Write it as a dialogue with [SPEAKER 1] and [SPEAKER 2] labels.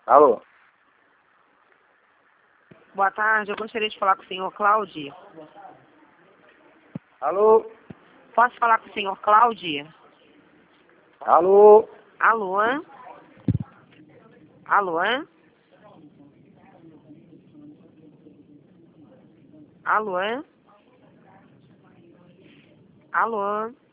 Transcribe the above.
[SPEAKER 1] Alô?
[SPEAKER 2] Boa tarde, eu gostaria de falar com o senhor Cláudio.
[SPEAKER 1] Alô?
[SPEAKER 2] Posso falar com o senhor Cláudio?
[SPEAKER 1] Alô?
[SPEAKER 2] Alô? Alô? Alô? Alô?